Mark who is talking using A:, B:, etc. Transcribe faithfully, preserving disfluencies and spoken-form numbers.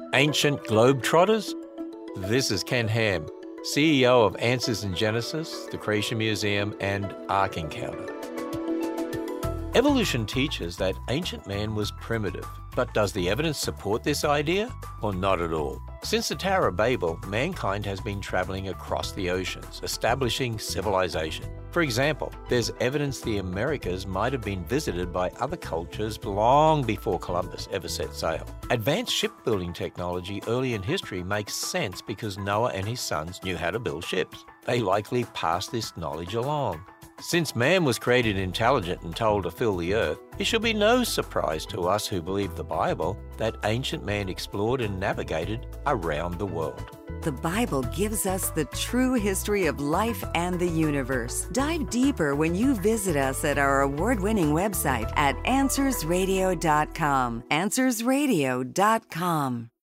A: Ancient Globetrotters? This is Ken Ham, C E O of Answers in Genesis, the Creation Museum, and Ark Encounter. Evolution teaches that ancient man was primitive, but does the evidence support this idea? Or not at all? Since the Tower of Babel, mankind has been travelling across the oceans, establishing civilization. For example, there's evidence the Americas might have been visited by other cultures long before Columbus ever set sail. Advanced shipbuilding technology early in history makes sense because Noah and his sons knew how to build ships. They likely passed this knowledge along. Since man was created intelligent and told to fill the earth, it should be no surprise to us who believe the Bible that ancient man explored and navigated around the world.
B: The Bible gives us the true history of life and the universe. Dive deeper when you visit us at our award-winning website at answers radio dot com. answers radio dot com.